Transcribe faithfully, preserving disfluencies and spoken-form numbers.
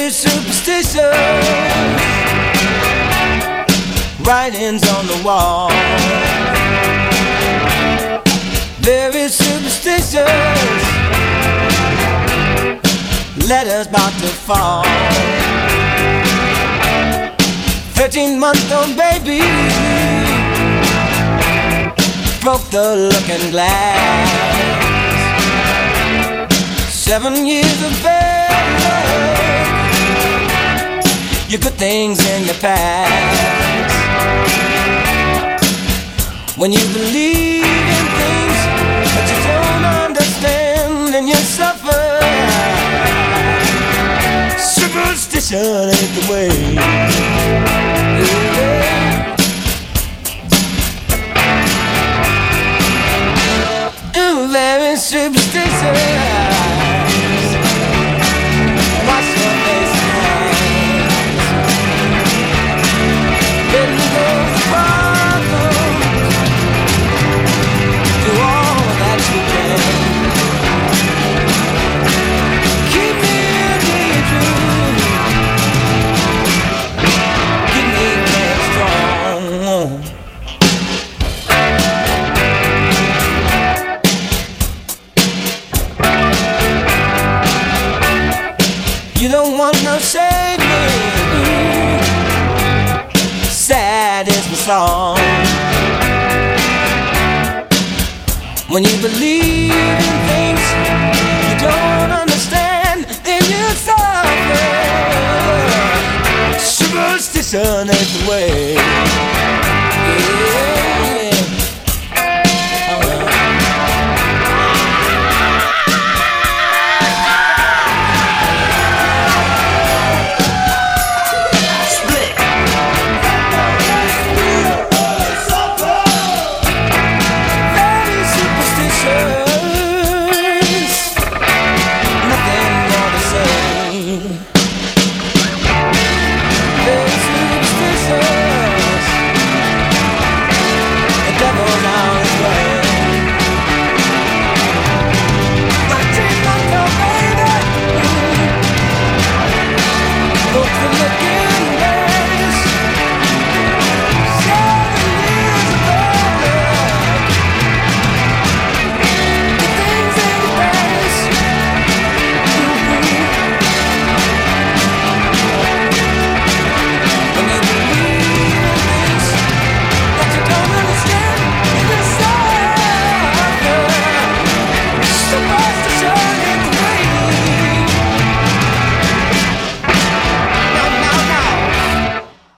Very superstitious writings on the wall. Very superstitious letters about to fall. Thirteen month old baby broke the looking glass. Seven years of bad luck, your good things in your past. When you believe in things that you don't understand and you suffer, superstition ain't the way. Yeah. Very superstitious. Watch your face eyes. Let me go the problem. Do all that you can. Keep me a daydream. Keep me getting strong. You don't wanna save me. Sad is my song. When you believe in things you don't understand, then you suffer. Superstition is the way.